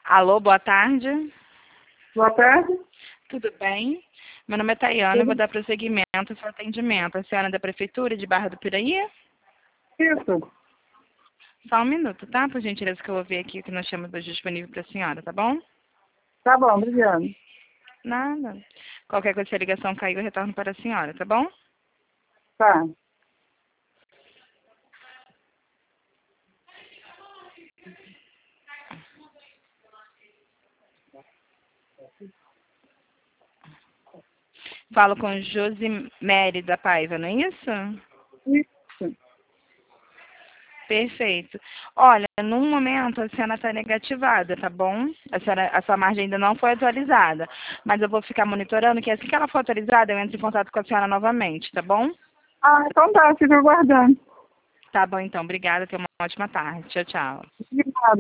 Alô, boa tarde. Boa tarde. Tudo bem? Meu nome é Tayana, eu vou dar prosseguimento ao seu atendimento. A senhora é da Prefeitura de Barra do Piraí? Isso. Só um minuto, tá? Por gentileza, que eu vou ver aqui o que nós temos hoje disponível para a senhora, tá bom? Tá bom, obrigada. Nada. Qualquer coisa, se a ligação caiu, eu retorno para a senhora, tá bom? Tá. Falo com Josimere da Paiva, não é isso? Isso. Perfeito. Olha, no momento a senhora está negativada, tá bom? A sua margem ainda não foi atualizada. Mas eu vou ficar monitorando que assim que ela for atualizada, eu entro em contato com a senhora novamente, tá bom? Ah, então tá, fico aguardando. Tá bom, então. Obrigada. Tenha uma ótima tarde. Tchau, tchau. Obrigada.